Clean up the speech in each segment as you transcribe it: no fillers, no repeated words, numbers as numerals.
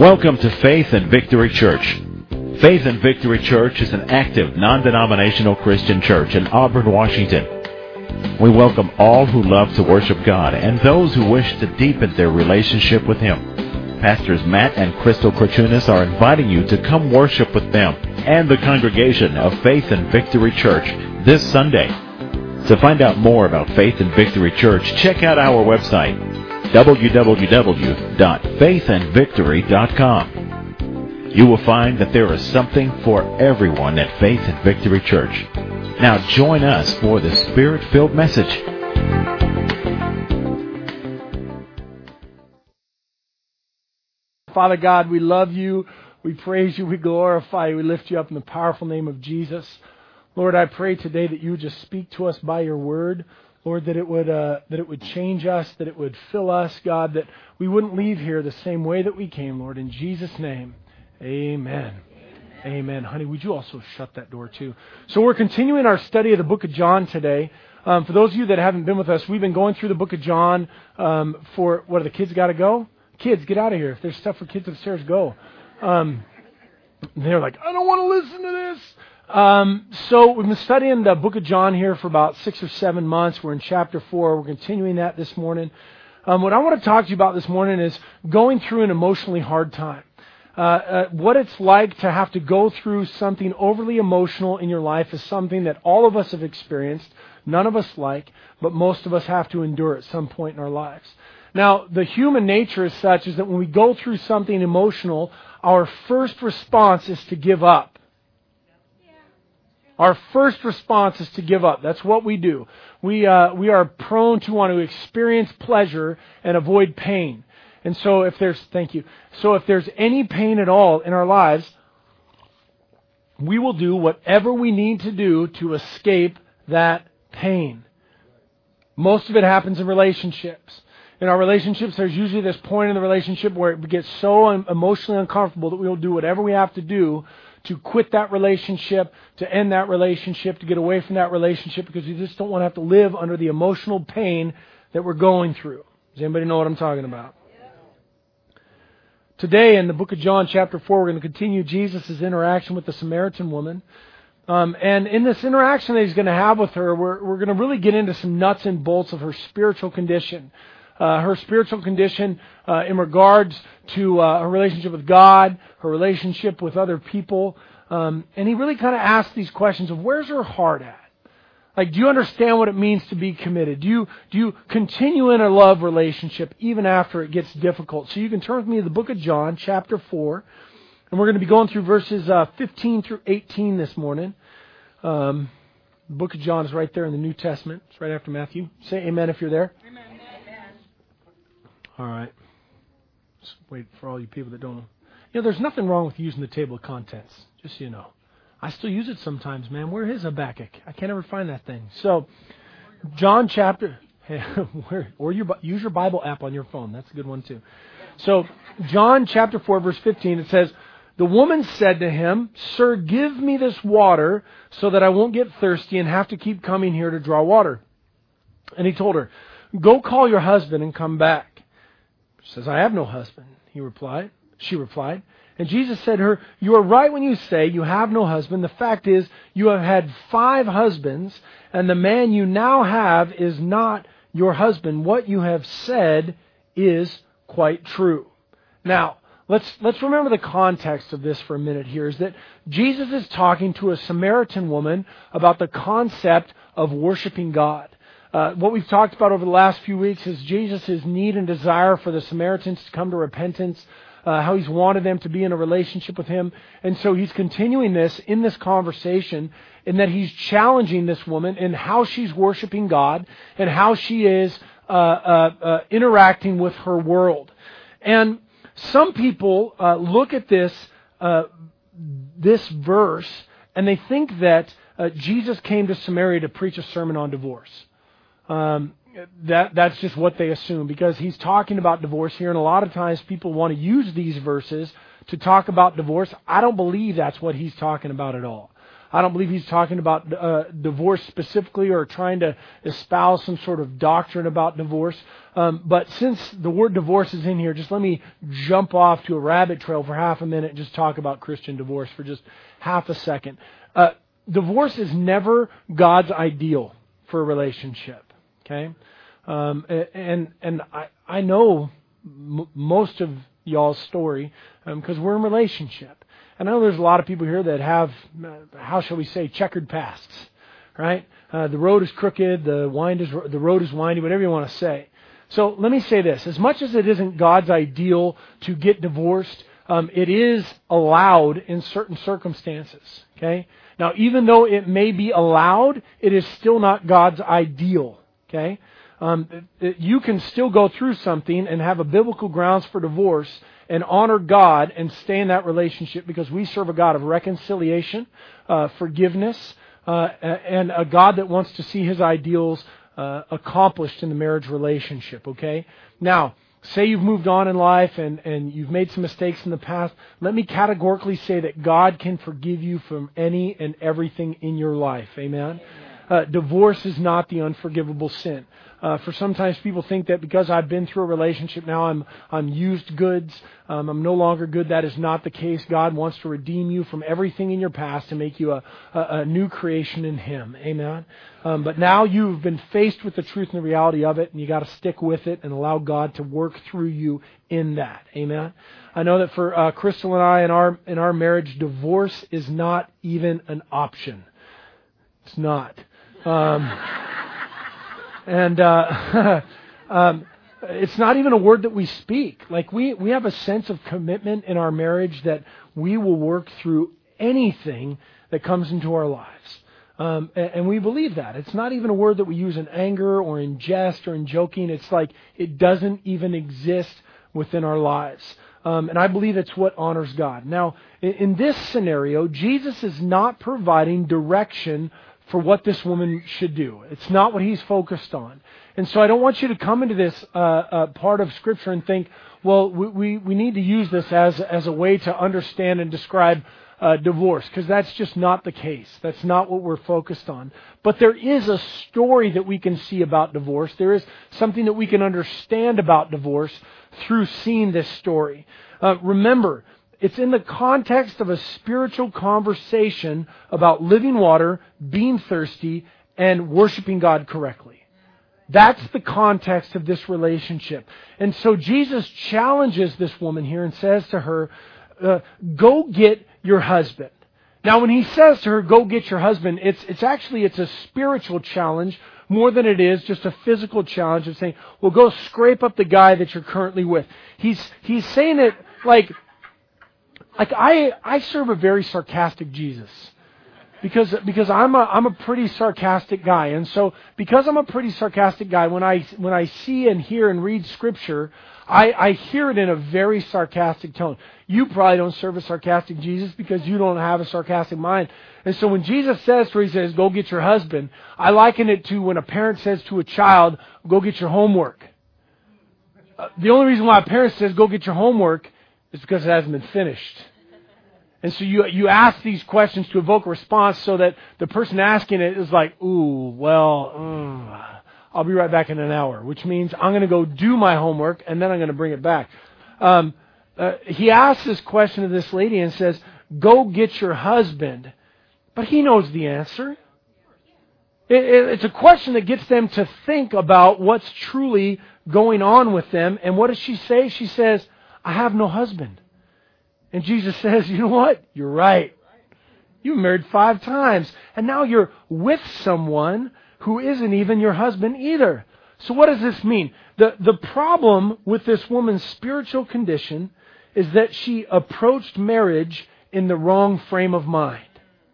Welcome to Faith and Victory Church. Faith and Victory Church is an active, non-denominational Christian church in Auburn, Washington. We welcome all who love to worship God and those who wish to deepen their relationship with Him. Pastors Matt and Crystal Korchunas are inviting you to come worship with them and the congregation of Faith and Victory Church this Sunday. To find out more about Faith and Victory Church, check out our website, www.faithandvictory.com. You will find that there is something for everyone at Faith and Victory Church. Now join us for the Spirit-filled message. Father God, we love you, we praise you, we glorify you, we lift you up in the powerful name of Jesus. Lord, I pray today that you would just speak to us by your word. Lord, that it would change us, that it would fill us, God, that we wouldn't leave here the same way that we came, Lord. In Jesus' name, amen. Amen. Honey, would you also shut that door too? So we're continuing our study of the book of John today. For those of you that haven't been with us, we've been going through the book of John for, what, do the kids got to go? Kids, get out of here. If there's stuff for kids upstairs, go. They're like, I don't want to listen to this. So we've been studying the book of John here for about 6 or 7 months. We're in chapter 4. We're continuing that this morning. What I want to talk to you about this morning is going through an emotionally hard time. What it's like to have to go through something overly emotional in your life is something that all of us have experienced. None of us like, but most of us have to endure at some point in our lives. Now, the human nature is such is that when we go through something emotional, our first response is to give up. Our first response is to give up. That's what we do. We are prone to want to experience pleasure and avoid pain. And so if there's any pain at all in our lives, we will do whatever we need to do to escape that pain. Most of it happens in relationships. In our relationships, there's usually this point in the relationship where it gets so emotionally uncomfortable that we will do whatever we have to do to quit that relationship, to end that relationship, to get away from that relationship, because we just don't want to have to live under the emotional pain that we're going through. Does anybody know what I'm talking about? Today, in the book of John, chapter 4, we're going to continue Jesus' interaction with the Samaritan woman. And in this interaction that he's going to have with her, we're going to really get into some nuts and bolts of her spiritual condition. Her spiritual condition in regards to her relationship with God, her relationship with other people. And he really kind of asks these questions of where's her heart at? Like, do you understand what it means to be committed? Do you continue in a love relationship even after it gets difficult? So you can turn with me to the book of John, chapter 4. And we're going to be going through verses 15 through 18 this morning. The book of John is right there in the New Testament. It's right after Matthew. Say amen if you're there. Amen. All right. Just wait for all you people that don't know. There's nothing wrong with using the table of contents, just so you know. I still use it sometimes, man. Where is Habakkuk? I can't ever find that thing. So, John chapter... use your Bible app on your phone. That's a good one too. So, John chapter 4, verse 15, it says, "The woman said to him, 'Sir, give me this water so that I won't get thirsty and have to keep coming here to draw water.' And he told her, 'Go call your husband and come back.' She says, 'I have no husband,' She replied. And Jesus said to her, 'You are right when you say you have no husband. The fact is, you have had 5 husbands, and the man you now have is not your husband. What you have said is quite true.'" Now, let's remember the context of this for a minute here, is that Jesus is talking to a Samaritan woman about the concept of worshiping God. What we've talked about over the last few weeks is Jesus' need and desire for the Samaritans to come to repentance, how he's wanted them to be in a relationship with him. And so he's continuing this in this conversation in that he's challenging this woman in how she's worshiping God and how she is interacting with her world. And some people look at this verse and they think that Jesus came to Samaria to preach a sermon on divorce. That's just what they assume, because he's talking about divorce here, and a lot of times people want to use these verses to talk about divorce. I don't believe that's what he's talking about at all. I don't believe he's talking about divorce specifically or trying to espouse some sort of doctrine about divorce. But since the word divorce is in here, just let me jump off to a rabbit trail for half a minute and just talk about Christian divorce for just half a second. Divorce is never God's ideal for a relationship. Okay? And I know most of y'all's story because we're in relationship. And I know there's a lot of people here that have, how shall we say, checkered pasts, right? The road is crooked, the road is windy, whatever you want to say. So let me say this. As much as it isn't God's ideal to get divorced, it is allowed in certain circumstances. Okay? Now, even though it may be allowed, it is still not God's ideal. Okay? You can still go through something and have a biblical grounds for divorce and honor God and stay in that relationship because we serve a God of reconciliation, forgiveness, and a God that wants to see His ideals accomplished in the marriage relationship. Okay? Now, say you've moved on in life and you've made some mistakes in the past. Let me categorically say that God can forgive you from any and everything in your life. Amen? Divorce is not the unforgivable sin. For sometimes people think that because I've been through a relationship now I'm used goods. I'm no longer good. That is not the case. God wants to redeem you from everything in your past and make you a new creation in Him. Amen. But now you've been faced with the truth and the reality of it, and you got to stick with it and allow God to work through you in that. Amen. I know that for Crystal and I in our marriage, divorce is not even an option. It's not. And it's not even a word that we speak. Like we have a sense of commitment in our marriage that we will work through anything that comes into our lives. And we believe that. It's not even a word that we use in anger or in jest or in joking. It's like it doesn't even exist within our lives. And I believe it's what honors God. Now, in this scenario, Jesus is not providing direction for what this woman should do. It's not what He's focused on. And so I don't want you to come into this part of Scripture and think, well, we need to use this as a way to understand and describe divorce, because that's just not the case. That's not what we're focused on. But there is a story that we can see about divorce. There is something that we can understand about divorce through seeing this story. Remember, it's in the context of a spiritual conversation about living water, being thirsty, and worshiping God correctly. That's the context of this relationship. And so Jesus challenges this woman here and says to her, go get your husband. Now when He says to her, go get your husband, it's a spiritual challenge more than it is just a physical challenge of saying, well, go scrape up the guy that you're currently with. He's saying it like I serve a very sarcastic Jesus. Because I'm a pretty sarcastic guy, and so because I'm a pretty sarcastic guy, when I see and hear and read Scripture, I hear it in a very sarcastic tone. You probably don't serve a sarcastic Jesus because you don't have a sarcastic mind. And so when Jesus says to her, He says, "Go get your husband," I liken it to when a parent says to a child, "Go get your homework." The only reason why a parent says, "Go get your homework," is because it hasn't been finished. And so you ask these questions to evoke a response so that the person asking it is like, I'll be right back in an hour, which means I'm going to go do my homework and then I'm going to bring it back. He asks this question of this lady and says, go get your husband. But he knows the answer. It's a question that gets them to think about what's truly going on with them. And what does she say? She says, I have no husband. And Jesus says, you know what? You're right. You married 5 times. And now you're with someone who isn't even your husband either. So what does this mean? The problem with this woman's spiritual condition is that she approached marriage in the wrong frame of mind.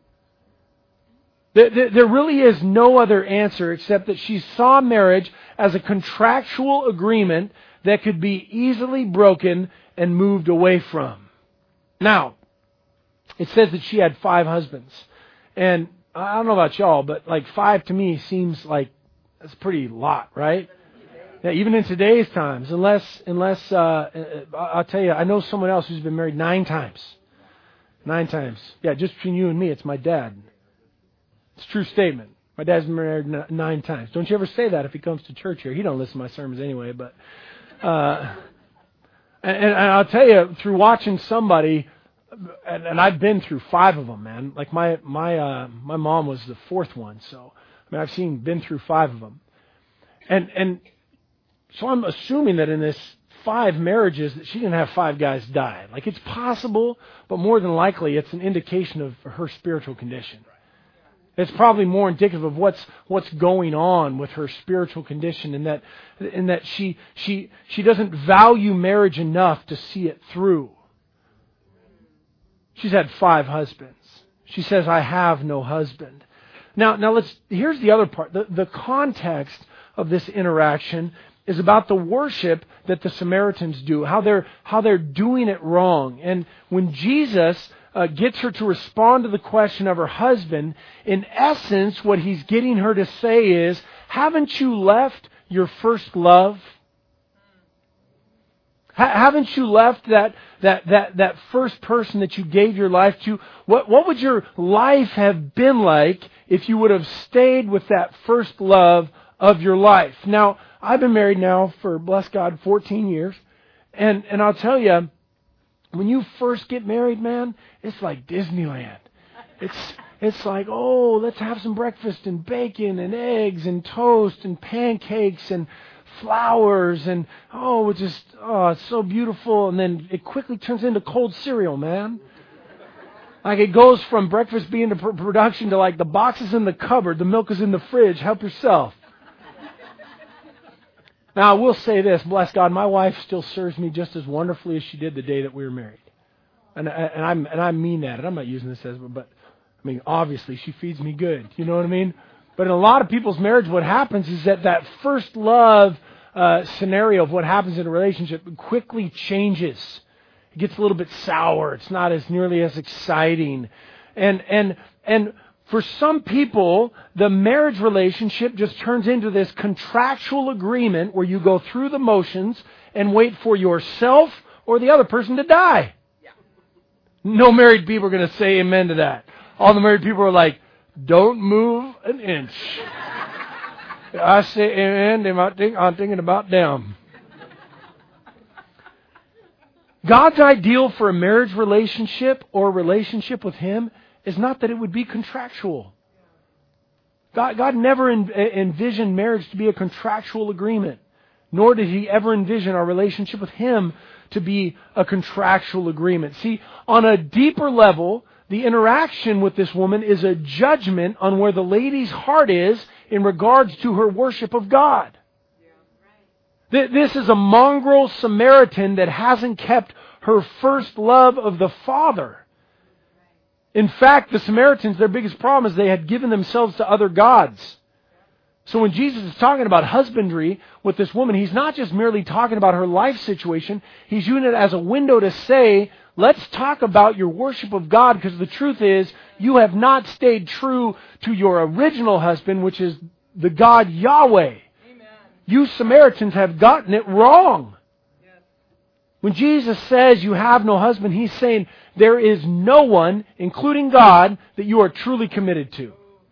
There really is no other answer except that she saw marriage as a contractual agreement that could be easily broken and moved away from. Now, it says that she had 5 husbands. And I don't know about y'all, but like 5 to me seems like that's a pretty lot, right? Yeah, even in today's times, unless I'll tell you, I know someone else who's been married 9 times. 9 times. Yeah, just between you and me, it's my dad. It's a true statement. My dad's been married 9 times. Don't you ever say that if he comes to church here. He don't listen to my sermons anyway. But and I'll tell you, through watching somebody, and I've been through 5 of them, man. Like my mom was the 4th one. So I mean, been through 5 of them. And so I'm assuming that in this 5 marriages that she didn't have 5 guys die. Like, it's possible, but more than likely it's an indication of her spiritual condition. It's probably more indicative of what's going on with her spiritual condition, in that she doesn't value marriage enough to see it through. She's had 5 husbands. She says, I have no husband. Now here's the other part. The context of this interaction is about the worship that the Samaritans do, how they're doing it wrong. And when Jesus gets her to respond to the question of her husband, in essence, what he's getting her to say is, haven't you left your first love? Haven't you left that first person that you gave your life to? What would your life have been like if you would have stayed with that first love of your life? Now, I've been married now for, bless God, 14 years. And I'll tell you, when you first get married, man, it's like Disneyland. It's like, oh, let's have some breakfast and bacon and eggs and toast and pancakes and flowers and it's so beautiful. And then it quickly turns into cold cereal, man. Like, it goes from breakfast being to production to like the boxes in the cupboard, the milk is in the fridge, help yourself. Now, I will say this, bless God, my wife still serves me just as wonderfully as she did the day that we were married. And I mean that. And I'm not using this but I mean, obviously, she feeds me good. You know what I mean? But in a lot of people's marriage, what happens is that first love scenario of what happens in a relationship quickly changes. It gets a little bit sour. It's not as nearly as exciting. And for some people, the marriage relationship just turns into this contractual agreement where you go through the motions and wait for yourself or the other person to die. Yeah. No married people are going to say amen to that. All the married people are like, don't move an inch. I say amen, I'm thinking about them. God's ideal for a marriage relationship or a relationship with Him is not that it would be contractual. God never envisioned marriage to be a contractual agreement, nor did He ever envision our relationship with Him to be a contractual agreement. See, on a deeper level, the interaction with this woman is a judgment on where the lady's heart is in regards to her worship of God. This is a mongrel Samaritan that hasn't kept her first love of the Father. In fact, the Samaritans, their biggest problem is they had given themselves to other gods. So when Jesus is talking about husbandry with this woman, He's not just merely talking about her life situation. He's using it as a window to say, let's talk about your worship of God, because the truth is, you have not stayed true to your original husband, which is the God Yahweh. Amen. You Samaritans have gotten it wrong. Yes. When Jesus says you have no husband, He's saying there is no one, including God, that you are truly committed to.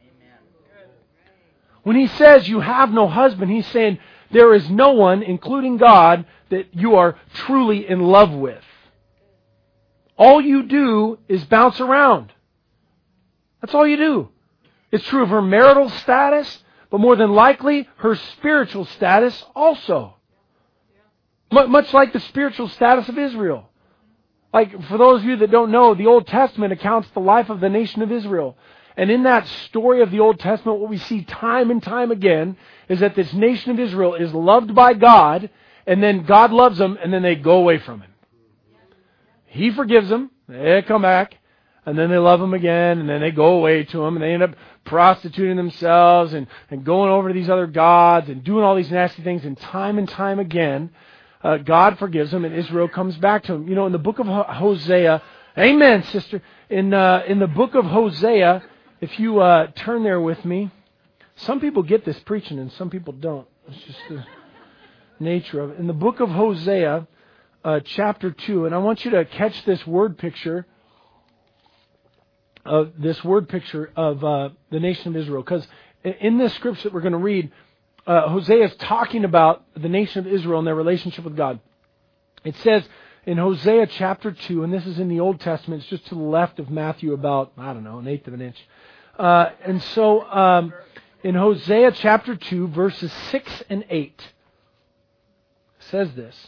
When He says you have no husband, He's saying there is no one, including God, that you are truly in love with. All you do is bounce around. That's all you do. It's true of her marital status, but more than likely, her spiritual status also. Much like the spiritual status of Israel. Like, for those of you that don't know, the Old Testament accounts the life of the nation of Israel. And in that story of the Old Testament, what we see time and time again is that this nation of Israel is loved by God, and then God loves them, and then they go away from Him. He forgives them, they come back, and then they love Him again, and then they go away to Him, and they end up prostituting themselves and going over to these other gods and doing all these nasty things, and time again, God forgives them, and Israel comes back to Him. You know, in the book of Hosea, amen, sister, in the book of Hosea, if you turn there with me, some people get this preaching and some people don't. It's just the nature of it. In the book of Hosea, chapter 2, and I want you to catch this word picture this word picture of the nation of Israel. Because in this scripture that we're going to read, Hosea is talking about the nation of Israel and their relationship with God. It says in Hosea chapter 2, and this is in the Old Testament, it's just to the left of Matthew about, an eighth of an inch. And so in Hosea chapter 2, verses 6 and 8, says this.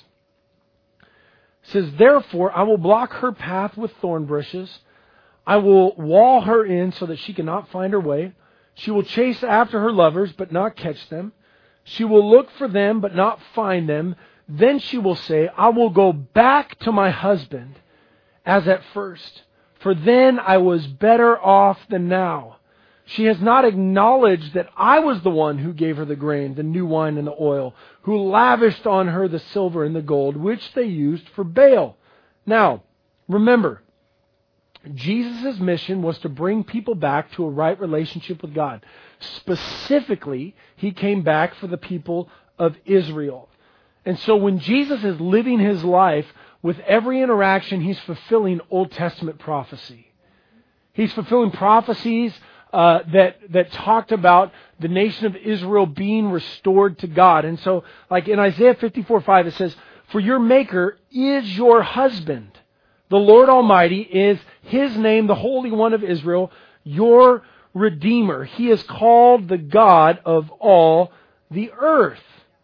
It says, "Therefore I will block her path with thorn bushes. I will wall her in so that she cannot find her way. She will chase after her lovers, but not catch them. She will look for them, but not find them. Then she will say, I will go back to my husband as at first, for then I was better off than now. She has not acknowledged that I was the one who gave her the grain, the new wine, and the oil, who lavished on her the silver and the gold, which they used for Baal." Now, remember, Jesus' mission was to bring people back to a right relationship with God. Specifically, He came back for the people of Israel. And so when Jesus is living His life, with every interaction, He's fulfilling Old Testament prophecy. He's fulfilling prophecies that talked about the nation of Israel being restored to God. And so, like in Isaiah 54:5, it says, "For your Maker is your husband. The Lord Almighty is His name, the Holy One of Israel, your Redeemer. He is called the God of all the earth."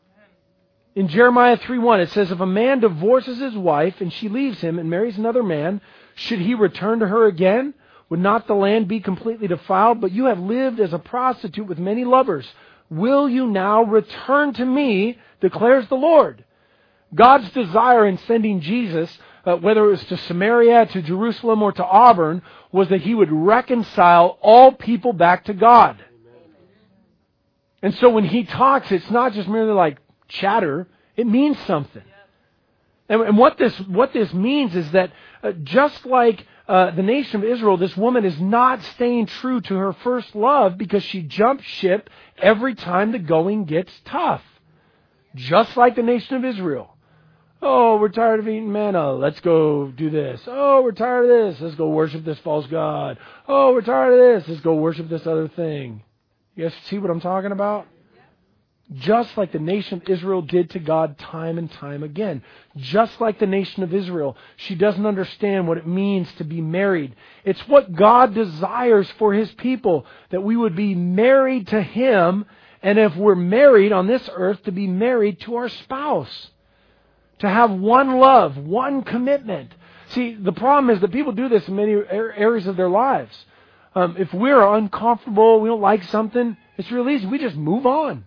In Jeremiah 3:1, it says, "If a man divorces his wife and she leaves him and marries another man, should he return to her again? Would not the land be completely defiled? But you have lived as a prostitute with many lovers. Will you now return to me, declares the Lord?" God's desire in sending Jesus, whether it was to Samaria, to Jerusalem, or to Auburn, was that He would reconcile all people back to God. And so when He talks, it's not just merely like chatter. It means something. And what this means is that just like the nation of Israel, this woman is not staying true to her first love because she jumps ship every time the going gets tough. Just like the nation of Israel. Oh, we're tired of eating manna. Let's go do this. Oh, we're tired of this. Let's go worship this false god. Oh, we're tired of this. Let's go worship this other thing. You guys see what I'm talking about? Just like the nation of Israel did to God time and time again. Just like the nation of Israel, she doesn't understand what it means to be married. It's what God desires for His people, that we would be married to Him, and if we're married on this earth, to be married to our spouse. To have one love, one commitment. See, the problem is that people do this in many areas of their lives. If we're uncomfortable, we don't like something, it's real easy. We just move on.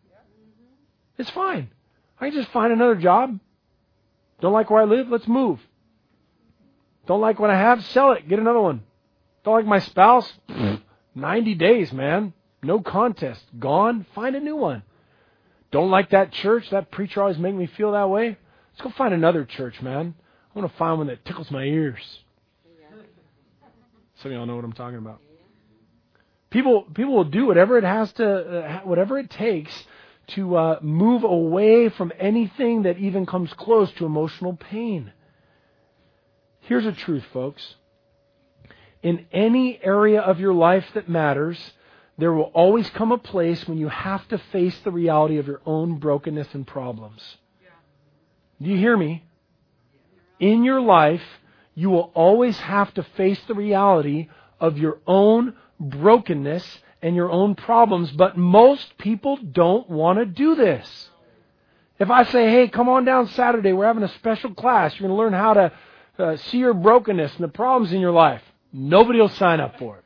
It's fine. I can just find another job. Don't like where I live? Let's move. Don't like what I have? Sell it. Get another one. Don't like my spouse? 90 days, man. No contest. Gone. Find a new one. Don't like that church? That preacher always makes me feel that way? Let's go find another church, man. I want to find one that tickles my ears. Some of y'all know what I'm talking about. People will do whatever it takes to move away from anything that even comes close to emotional pain. Here's the truth, folks. In any area of your life that matters, there will always come a place when you have to face the reality of your own brokenness and problems. Do you hear me? In your life, you will always have to face the reality of your own brokenness and your own problems, but most people don't want to do this. If I say, hey, come on down Saturday, we're having a special class, you're going to learn how to see your brokenness and the problems in your life, nobody will sign up for it.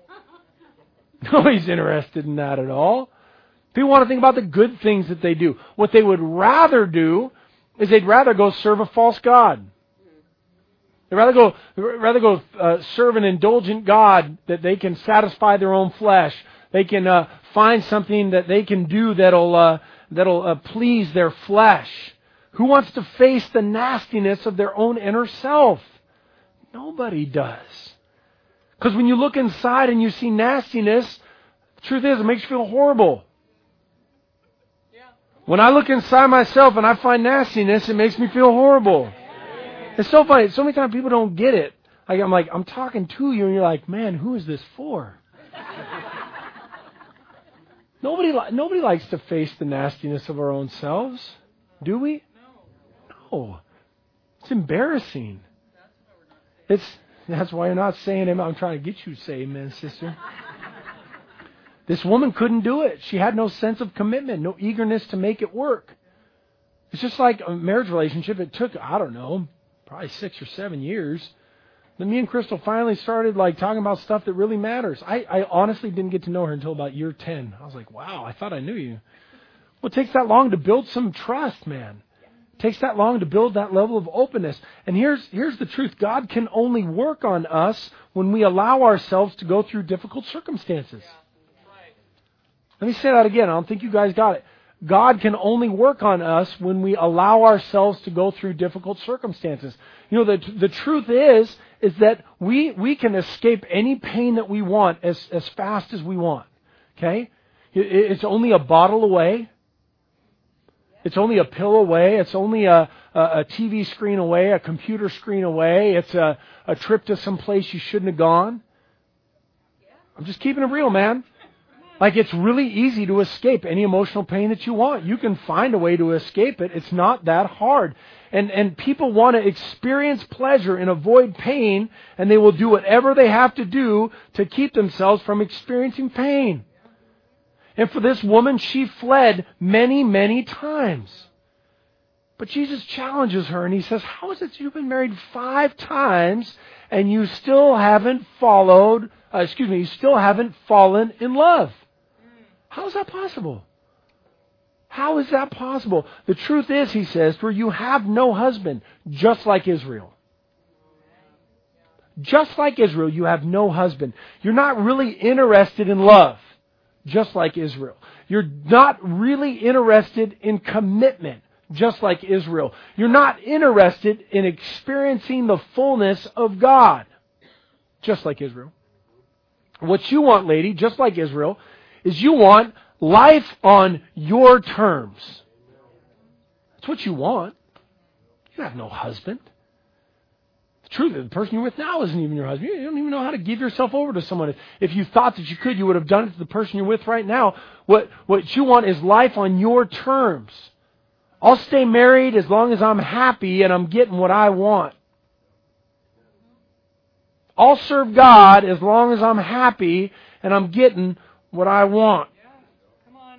Nobody's interested in that at all. People want to think about the good things that they do. What they would rather do is they'd rather go serve a false god. They'd rather go serve an indulgent God that they can satisfy their own flesh. They can find something that they can do that'll please their flesh. Who wants to face the nastiness of their own inner self? Nobody does. Because when you look inside and you see nastiness, the truth is it makes you feel horrible. When I look inside myself and I find nastiness, it makes me feel horrible. It's so funny. So many times people don't get it. I'm talking to you, and you're like, man, who is this for? Nobody likes to face the nastiness of our own selves, do we? No. It's embarrassing. That's why you're not saying amen. I'm trying to get you to say amen, sister. This woman couldn't do it. She had no sense of commitment, no eagerness to make it work. It's just like a marriage relationship. It took, I don't know, probably 6 or 7 years. Then me and Crystal finally started talking about stuff that really matters. I honestly didn't get to know her until about year 10. I was like, wow, I thought I knew you. Well, it takes that long to build some trust, man. It takes that long to build that level of openness. And here's the truth. God can only work on us when we allow ourselves to go through difficult circumstances. Let me say that again. I don't think you guys got it. God can only work on us when we allow ourselves to go through difficult circumstances. You know, the truth is that we can escape any pain that we want as fast as we want. Okay? It's only a bottle away. It's only a pill away. It's only a TV screen away, a computer screen away. It's a trip to some place you shouldn't have gone. I'm just keeping it real, man. It's really easy to escape any emotional pain that you want. You can find a way to escape it. It's not that hard. And people want to experience pleasure and avoid pain, and they will do whatever they have to do to keep themselves from experiencing pain. And for this woman, she fled many, many times. But Jesus challenges her, and He says, how is it you've been married 5 times, and you still haven't fallen in love? How is that possible? How is that possible? The truth is, He says, for you have no husband, just like Israel. Just like Israel, you have no husband. You're not really interested in love, just like Israel. You're not really interested in commitment, just like Israel. You're not interested in experiencing the fullness of God, just like Israel. What you want, lady, just like Israel, is you want life on your terms. That's what you want. You have no husband. The truth is, the person you're with now isn't even your husband. You don't even know how to give yourself over to someone. If you thought that you could, you would have done it to the person you're with right now. What you want is life on your terms. I'll stay married as long as I'm happy and I'm getting what I want. I'll serve God as long as I'm happy and I'm getting what I want. Come on.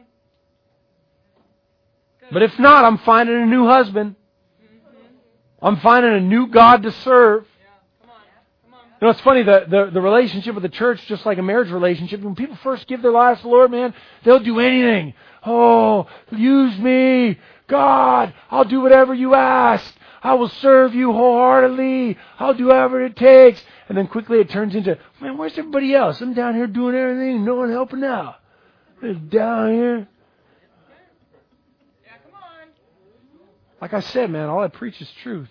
But if not, I'm finding a new husband. I'm finding a new God to serve. Come on. You know, it's funny, the relationship with the church, just like a marriage relationship, when people first give their lives to the Lord, man, they'll do anything. Oh, use me. God, I'll do whatever you ask. I will serve you wholeheartedly. I'll do whatever it takes. And then quickly it turns into, man, where's everybody else? I'm down here doing everything. No one helping out. They're down here. Yeah, come on. Like I said, man, all I preach is truth.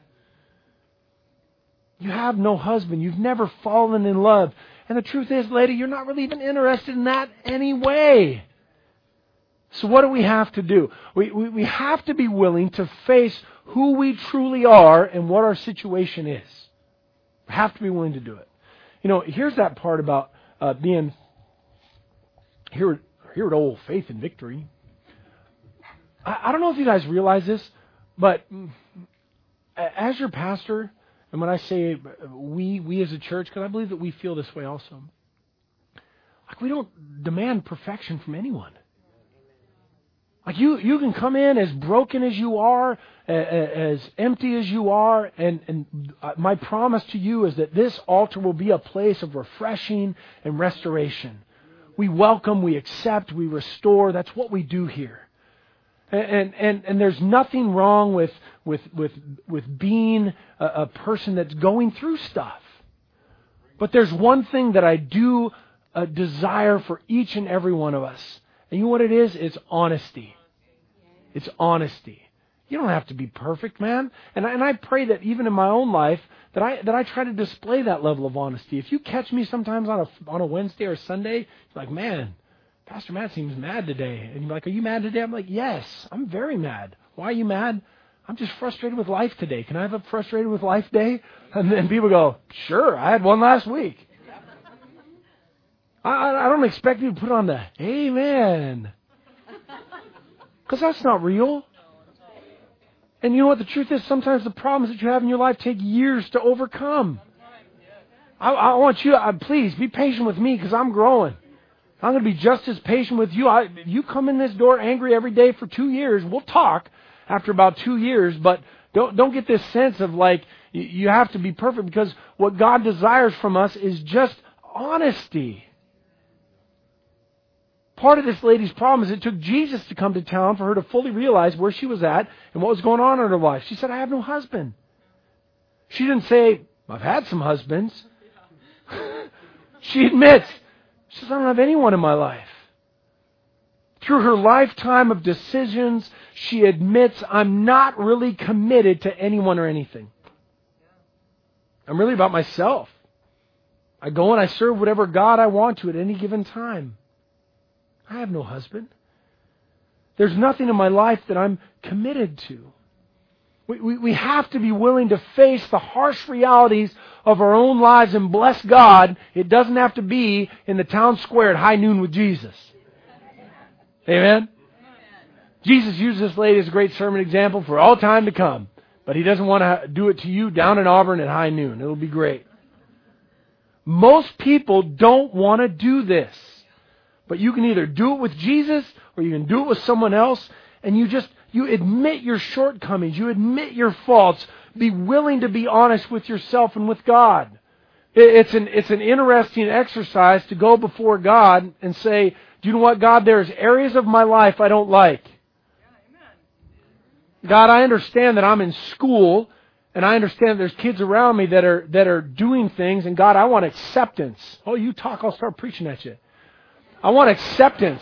You have no husband. You've never fallen in love. And the truth is, lady, you're not really even interested in that anyway. So what do we have to do? We have to be willing to face who we truly are and what our situation is. We have to be willing to do it. You know, here's that part about being here at Old Faith and Victory. I don't know if you guys realize this, but as your pastor, and when I say we as a church, because I believe that we feel this way also, like we don't demand perfection from anyone. Like you can come in as broken as you are, as empty as you are, and my promise to you is that this altar will be a place of refreshing and restoration. We welcome, we accept, we restore. That's what we do here. And there's nothing wrong with being a person that's going through stuff. But there's one thing that I do desire for each and every one of us. And you know what it is? It's honesty. It's honesty. You don't have to be perfect, man. And I pray that even in my own life, that I try to display that level of honesty. If you catch me sometimes on a Wednesday or Sunday, you're like, man, Pastor Matt seems mad today. And you're like, are you mad today? I'm like, yes, I'm very mad. Why are you mad? I'm just frustrated with life today. Can I have a frustrated with life day? And then people go, sure, I had one last week. I don't expect you to put on the amen. Because that's not real. And you know what the truth is? Sometimes the problems that you have in your life take years to overcome. I want you, please be patient with me because I'm growing. I'm going to be just as patient with you. You come in this door angry every day for 2 years. We'll talk after about 2 years, but don't get this sense of like you have to be perfect, because what God desires from us is just honesty. Part of this lady's problem is it took Jesus to come to town for her to fully realize where she was at and what was going on in her life. She said, I have no husband. She didn't say, I've had some husbands. She admits, she says, I don't have anyone in my life. Through her lifetime of decisions, she admits, I'm not really committed to anyone or anything. I'm really about myself. I go and I serve whatever God I want to at any given time. I have no husband. There's nothing in my life that I'm committed to. We have to be willing to face the harsh realities of our own lives and bless God. It doesn't have to be in the town square at high noon with Jesus. Amen? Jesus used this lady as a great sermon example for all time to come. But He doesn't want to do it to you down in Auburn at high noon. It'll be great. Most people don't want to do this. But you can either do it with Jesus or you can do it with someone else, and you admit your shortcomings, you admit your faults, be willing to be honest with yourself and with God. It's an interesting exercise to go before God and say, do you know what, God, there's areas of my life I don't like. God, I understand that I'm in school, and I understand there's kids around me that are doing things, and God, I want acceptance. Oh, you talk, I'll start preaching at you. I want acceptance.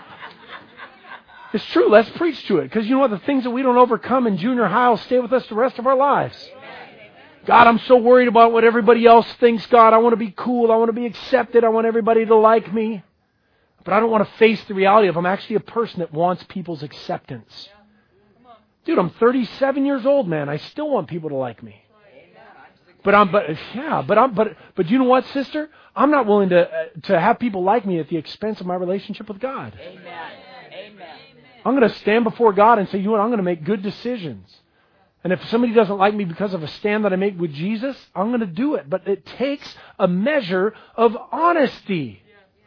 It's true. Let's preach to it. Because you know what? The things that we don't overcome in junior high will stay with us the rest of our lives. God, I'm so worried about what everybody else thinks. God, I want to be cool. I want to be accepted. I want everybody to like me. But I don't want to face the reality of I'm actually a person that wants people's acceptance. Dude, I'm 37 years old, man. I still want people to like me. But you know what, sister? I'm not willing to have people like me at the expense of my relationship with God. Amen. I'm going to stand before God and say, you know what? I'm going to make good decisions. And if somebody doesn't like me because of a stand that I make with Jesus, I'm going to do it. But it takes a measure of honesty.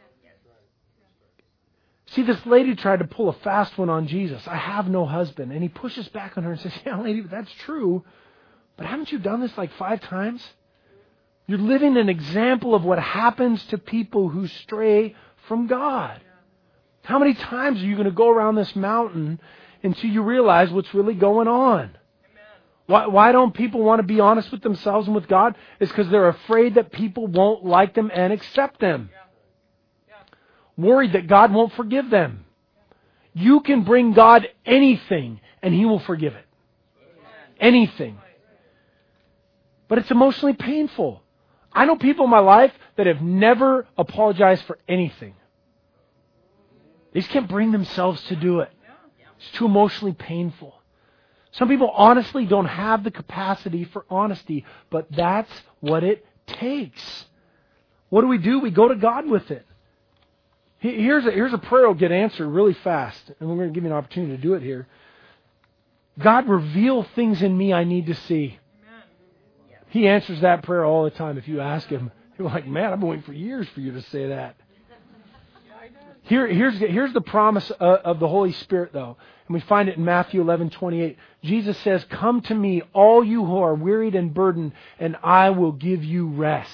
See, this lady tried to pull a fast one on Jesus. I have no husband. And He pushes back on her and says, yeah, lady, that's true. But haven't you done this like 5 times? You're living an example of what happens to people who stray from God. How many times are you going to go around this mountain until you realize what's really going on? Why don't people want to be honest with themselves and with God? It's because they're afraid that people won't like them and accept them. Worried that God won't forgive them. You can bring God anything and He will forgive it. Anything. But it's emotionally painful. I know people in my life that have never apologized for anything. They just can't bring themselves to do it. It's too emotionally painful. Some people honestly don't have the capacity for honesty, but that's what it takes. What do? We go to God with it. Here's a prayer that will get answered really fast, and we're going to give you an opportunity to do it here. God, reveal things in me I need to see. He answers that prayer all the time if you ask Him. You're like, man, I've been waiting for years for you to say that. Here's the promise of the Holy Spirit, though. And we find it in Matthew 11:28. Jesus says, come to me, all you who are wearied and burdened, and I will give you rest.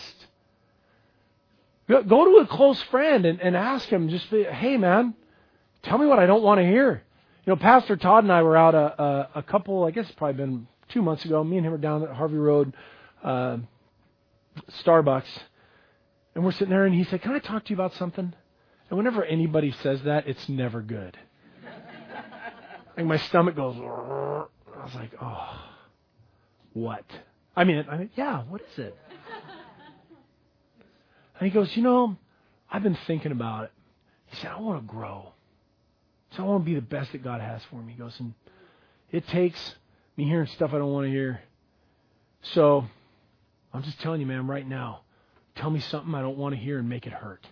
Go to a close friend and ask him, just, hey, man, tell me what I don't want to hear. You know, Pastor Todd and I were out a couple, I guess it's probably been 2 months ago. Me and him were down at Harvey Road, Starbucks. And we're sitting there, and he said, can I talk to you about something? And whenever anybody says that, it's never good. Like my stomach goes, I was like, oh, what? I mean, yeah, what is it? And he goes, you know, I've been thinking about it. He said, I want to grow. So I want to be the best that God has for me. He goes, and it takes Me hearing stuff I don't want to hear. So, I'm just telling you, man, right now, tell me something I don't want to hear and make it hurt.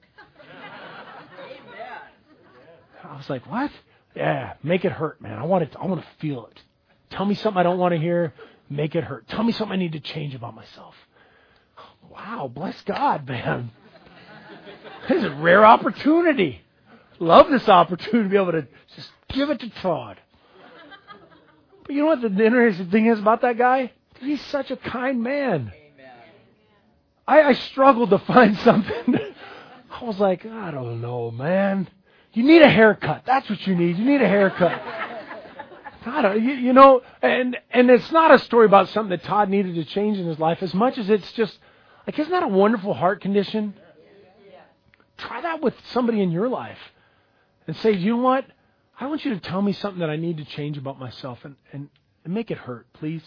I was like, what? Yeah, make it hurt, man. I want to feel it. Tell me something I don't want to hear, make it hurt. Tell me something I need to change about myself. Wow, bless God, man. This is a rare opportunity. Love this opportunity to be able to just give it to Todd. But you know what the interesting thing is about that guy? He's such a kind man. I struggled to find something. I was like, I don't know, man. You need a haircut. That's what you need. You need a haircut. You know, and it's not a story about something that Todd needed to change in his life as much as it's just, like, isn't that a wonderful heart condition? Try that with somebody in your life and say, you know what? I want you to tell me something that I need to change about myself and make it hurt, please.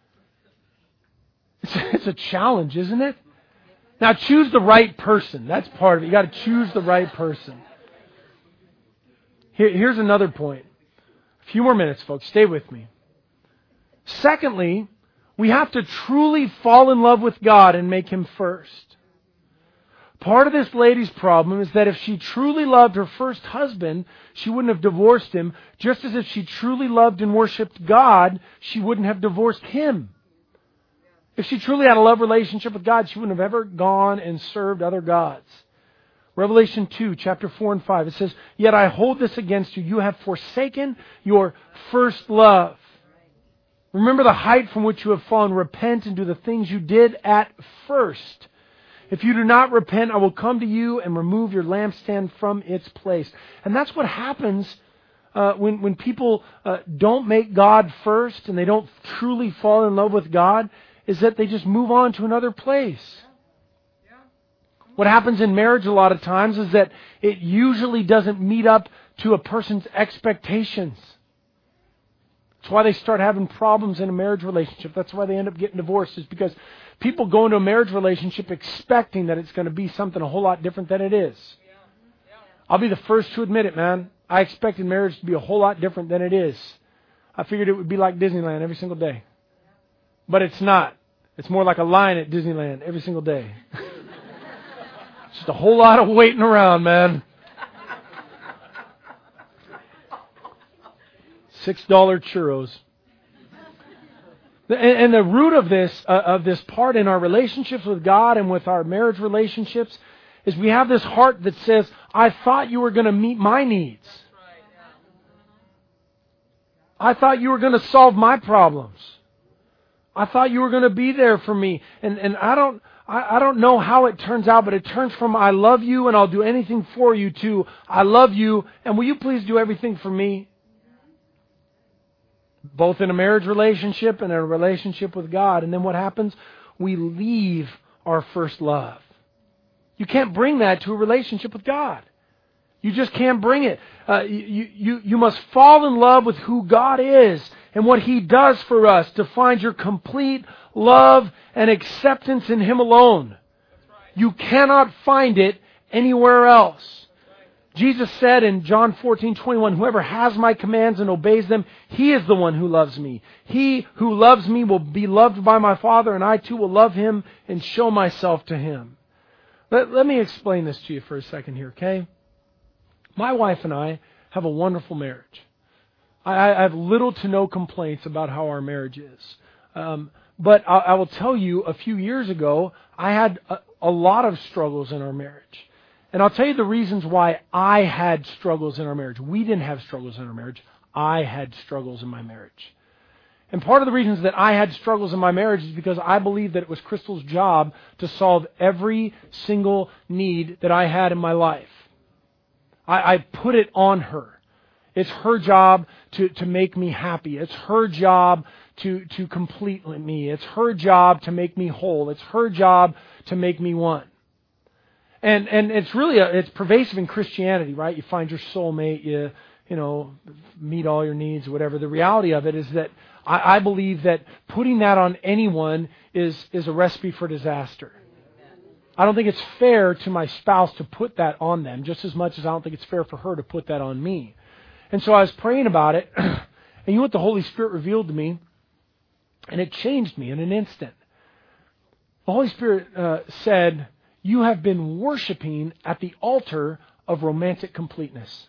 It's a challenge, isn't it? Now choose the right person. That's part of it. You got to choose the right person. Here's another point. A few more minutes, folks. Stay with me. Secondly, we have to truly fall in love with God and make Him first. Part of this lady's problem is that if she truly loved her first husband, she wouldn't have divorced him, just as if she truly loved and worshipped God, she wouldn't have divorced him. If she truly had a love relationship with God, she wouldn't have ever gone and served other gods. Revelation 2, chapter 4 and 5, it says, "Yet I hold this against you. You have forsaken your first love. Remember the height from which you have fallen. Repent and do the things you did at first. If you do not repent, I will come to you and remove your lampstand from its place." And that's what happens when people don't make God first and they don't truly fall in love with God, is that they just move on to another place. What happens in marriage a lot of times is that it usually doesn't meet up to a person's expectations. That's why they start having problems in a marriage relationship. That's why they end up getting divorced, is because people go into a marriage relationship expecting that it's going to be something a whole lot different than it is. I'll be the first to admit it, man. I expected marriage to be a whole lot different than it is. I figured it would be like Disneyland every single day. But it's not. It's more like a line at Disneyland every single day. Just a whole lot of waiting around, man. $6 churros. And the root of this part in our relationships with God and with our marriage relationships is we have this heart that says, I thought you were going to meet my needs. I thought you were going to solve my problems. I thought you were going to be there for me. And I don't know how it turns out, but it turns from I love you and I'll do anything for you to I love you and will you please do everything for me? Both in a marriage relationship and a relationship with God. And then what happens? We leave our first love. You can't bring that to a relationship with God. You just can't bring it. You must fall in love with who God is and what He does for us to find your complete love and acceptance in Him alone. You cannot find it anywhere else. Jesus said in John 14:21, "Whoever has my commands and obeys them, he is the one who loves me. He who loves me will be loved by my Father, and I too will love him and show myself to him." Let me explain this to you for a second here, okay? My wife and I have a wonderful marriage. I have little to no complaints about how our marriage is. But I will tell you, a few years ago, I had a lot of struggles in our marriage. And I'll tell you the reasons why I had struggles in our marriage. We didn't have struggles in our marriage. I had struggles in my marriage. And part of the reasons that I had struggles in my marriage is because I believed that it was Crystal's job to solve every single need that I had in my life. I put it on her. It's her job to make me happy. It's her job to complete me. It's her job to make me whole. It's her job to make me one. And it's really it's pervasive in Christianity, right? You find your soulmate, you meet all your needs, whatever. The reality of it is that I believe that putting that on anyone is a recipe for disaster. I don't think it's fair to my spouse to put that on them, just as much as I don't think it's fair for her to put that on me. And so I was praying about it, and you know what the Holy Spirit revealed to me? And it changed me in an instant. The Holy Spirit said, you have been worshiping at the altar of romantic completeness.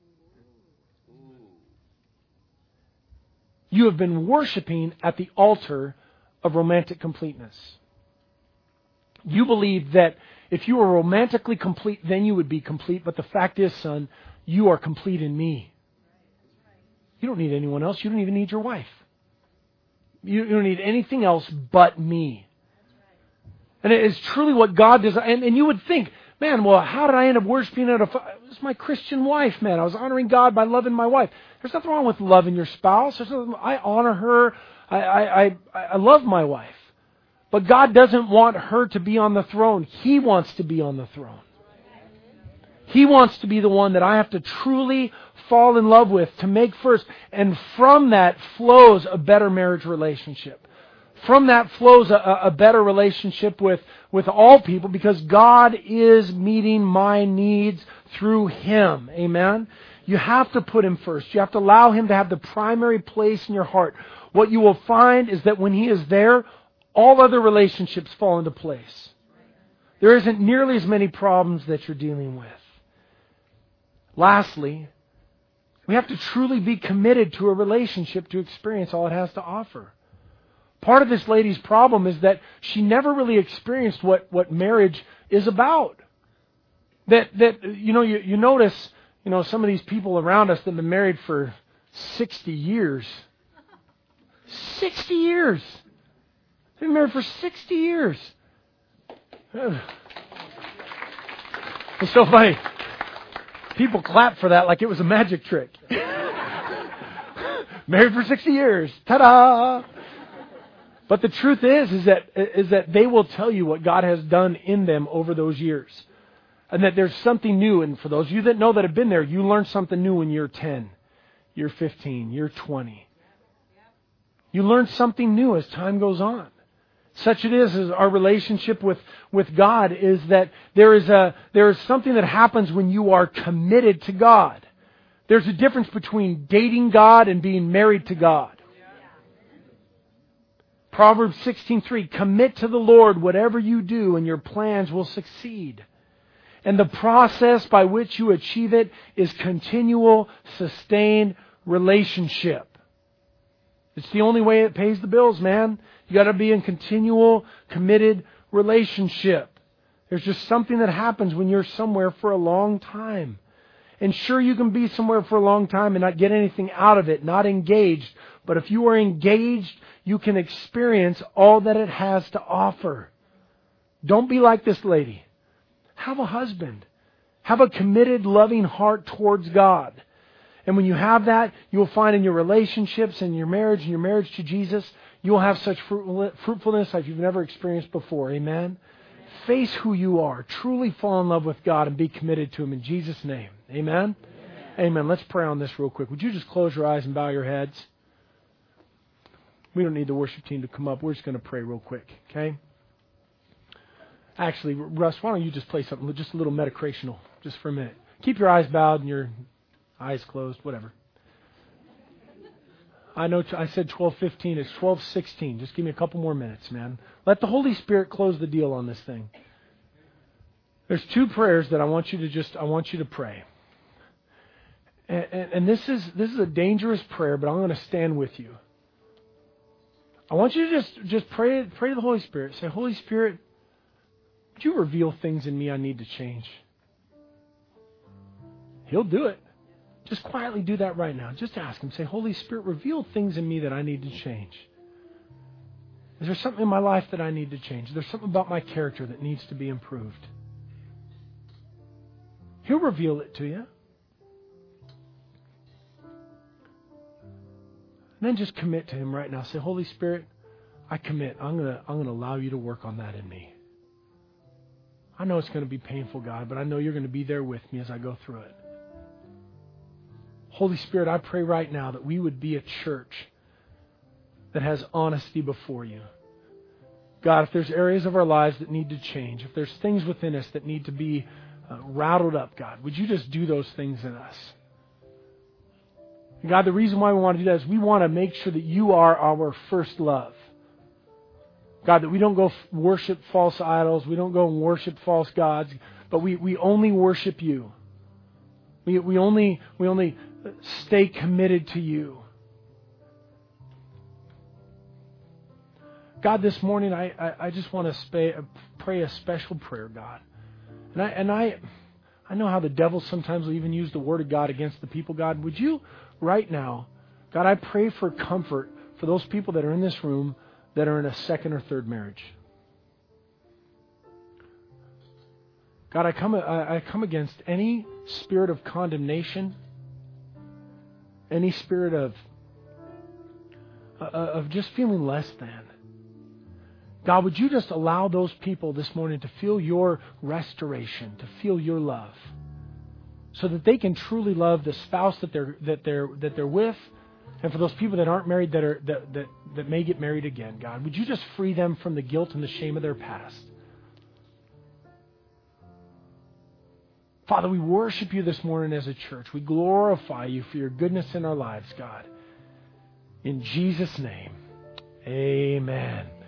You have been worshiping at the altar of romantic completeness. You believe that if you were romantically complete, then you would be complete. But the fact is, son, you are complete in me. You don't need anyone else. You don't even need your wife. You don't need anything else but me. And it is truly what God does. And you would think, man, well, how did I end up worshiping at it was my Christian wife, man. I was honoring God by loving my wife. There's nothing wrong with loving your spouse. I honor her. I love my wife. But God doesn't want her to be on the throne. He wants to be on the throne. He wants to be the one that I have to truly fall in love with, to make first. And from that flows a better marriage relationship. From that flows a better relationship with all people, because God is meeting my needs through Him. Amen? You have to put Him first. You have to allow Him to have the primary place in your heart. What you will find is that when He is there, all other relationships fall into place. There isn't nearly as many problems that you're dealing with. Lastly, we have to truly be committed to a relationship to experience all it has to offer. Part of this lady's problem is that she never really experienced what marriage is about. You notice, some of these people around us that have been married for 60 years. 60 years! They've been married for 60 years. It's so funny. People clap for that like it was a magic trick. Married for 60 years. Ta-da! But the truth is that they will tell you what God has done in them over those years. And that there's something new. And for those of you that know that have been there, you learn something new when you're 10, you're 15, you're 20. You learn something new as time goes on. Such it is our relationship with God is that there is something that happens when you are committed to God. There's a difference between dating God and being married to God. Proverbs 16:3, commit to the Lord whatever you do and your plans will succeed. And the process by which you achieve it is continual, sustained relationship. It's the only way it pays the bills, man. You got to be in continual, committed relationship. There's just something that happens when you're somewhere for a long time. And sure, you can be somewhere for a long time and not get anything out of it, not engaged. But if you are engaged, you can experience all that it has to offer. Don't be like this lady. Have a husband. Have a committed, loving heart towards God. And when you have that, you will find in your relationships and your marriage to Jesus, you will have such fruitfulness like you've never experienced before. Amen? Face who you are. Truly fall in love with God and be committed to Him in Jesus' name. Amen? Amen. Let's pray on this real quick. Would you just close your eyes and bow your heads? We don't need the worship team to come up. We're just going to pray real quick. Okay? Actually, Russ, why don't you just play something, just a little metacrational, just for a minute. Keep your eyes bowed and your eyes closed, whatever. I know I said 12:15. It's 12:16. Just give me a couple more minutes, man. Let the Holy Spirit close the deal on this thing. There's two prayers that I want you to pray. And this is a dangerous prayer, but I'm going to stand with you. I want you to just pray to the Holy Spirit. Say, Holy Spirit, would you reveal things in me I need to change? He'll do it. Just quietly do that right now. Just ask Him. Say, Holy Spirit, reveal things in me that I need to change. Is there something in my life that I need to change? Is there something about my character that needs to be improved? He'll reveal it to you. And then just commit to Him right now. Say, Holy Spirit, I commit. I'm gonna allow you to work on that in me. I know it's going to be painful, God, but I know you're going to be there with me as I go through it. Holy Spirit, I pray right now that we would be a church that has honesty before you. God, if there's areas of our lives that need to change, if there's things within us that need to be rattled up, God, would you just do those things in us? God, the reason why we want to do that is we want to make sure that you are our first love. God, that we don't go worship false idols. We don't go and worship false gods. But we only worship you. We only stay committed to you. God, this morning I just want to pray a special prayer, God. And I know how the devil sometimes will even use the word of God against the people. God, would you right now, God, I pray for comfort for those people that are in this room that are in a second or third marriage. God, I come against any spirit of condemnation, any spirit of just feeling less than. God, would you just allow those people this morning to feel your restoration, to feel your love, so that they can truly love the spouse that they're with, and for those people that aren't married that may get married again. God, would you just free them from the guilt and the shame of their past? Father, we worship you this morning as a church. We glorify you for your goodness in our lives, God. In Jesus' name, amen.